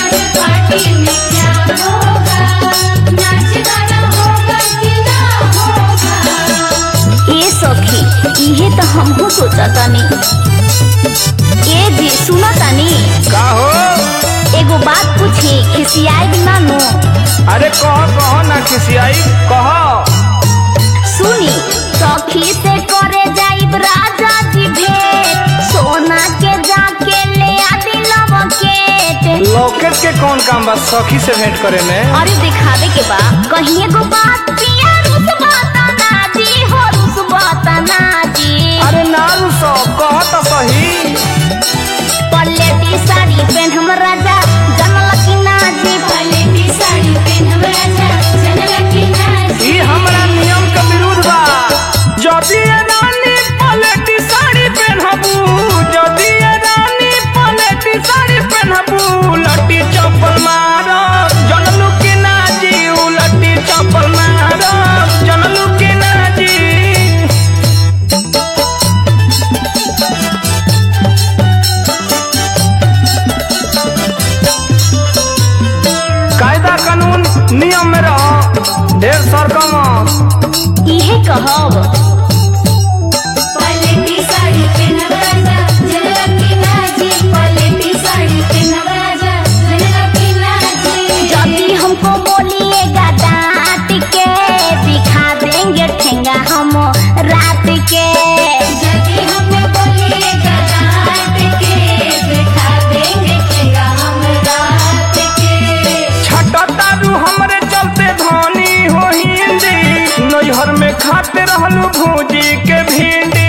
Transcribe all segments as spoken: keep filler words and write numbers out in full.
आज पार्टी में क्या होगा, नाच गाना होगा कि ना होगा। ए सखी इहे तो हमहू सोचा तानी। ए जी सुना तानी का हो? एगो बात पूछी, खिसियाई भी ना नो? अरे कह कह ना खिसियाई कह। सुनी सखी से करे जाइब राजा जी भेंट, सोना के जाके ले आदि लवकेट। लॉकेट के कौन काम बा सखी से भेंट करे में? अरे दिखावे के बा कहीं एगो बात पिया रुस बताना जी हो, रुस बताना जी। अरे नारू सब कह तो सही। पल्लेटी साड़ी पहन हम राजा जनल की ना जी। पलेटी साड़ी पहन हम राजा जनल की ना जी। ई हमरा नियम के विरुद्ध बा। जदी ए रानी पलेटी साड़ी पहनबू, जदी ए रानी पलेटी साड़ी पहनबू, लट्टी चप्पल मारब जनलू की ना जी। उलट्टी चप्पल मारब जनलू की ना जी। कायदा कानून नियम में रहो, ढेर सरकम। इहे कहब पलेटी साड़ी पहन हम राजा जनल की ना जी। पलेटी साड़ी पहन हम राजा जनल की ना जी। जदी हमको बोलिएगा डांट के, दिखा देंगे ठेंगा हम रात के। यदि हमें बोलिएगा डांट के, दिखा देंगे ठेंगा हम रात के। छटतारू हमरे चलते धनी हो हिंदी, नैहर में खाते रहलू भूजी के भिंडी।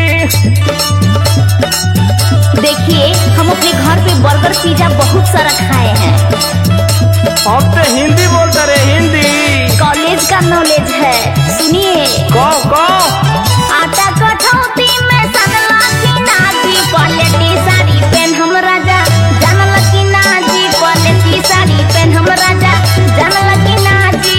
देखिए हम अपने घर पे बर्गर पिज्जा बहुत सारा खाए हैं। अब तो हिंदी बोलते रे हिंदी। कॉलेज का नॉलेज है, सुनिए। कहो कहो। आटा कठौती में सनला की नाजी, पलेटी साड़ी पहन हम राजा जानल की नाजी। पलेटी साड़ी पहन हम राजा जानल की नाजी।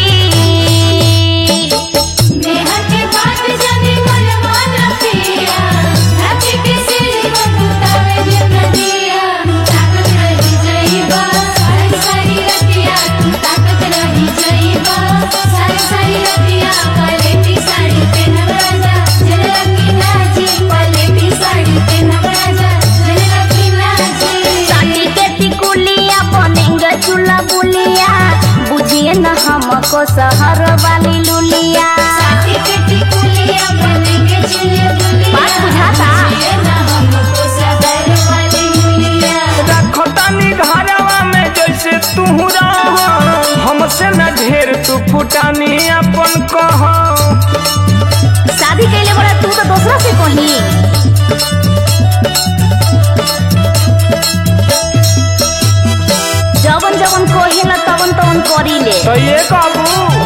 नेहा के बात जदी मन मान पिया, रात के सिर बंधुतावे जे नदिया। ताकत रही जइबा सारी सारी रतिया, ताकत रही जइबा सारी सारी रतिया। पलेटी साड़ी पहन हम राजा जनल की ना जी। पलेटी साड़ी पहन हम राजा जनल की ना जी। साड़ी के टिकुलिया बनेंगे चूल्हा बुलिया, बुझिए न हमको शहर वाली लुलिया। साथी के टिकुलिया बनेंगे चुलिया बुलिया। बात बुझाता? ये ना हमको सदर वाली मुलिया। रखतानी घरवा में जैसे तू रह, हमसे न ढेर तू फुटानी अपन कह। शादी कैले बड़ा तू तो दूसरा से कही। जवन जवन कहेला तवन तवन करी ले। तो ये कहबू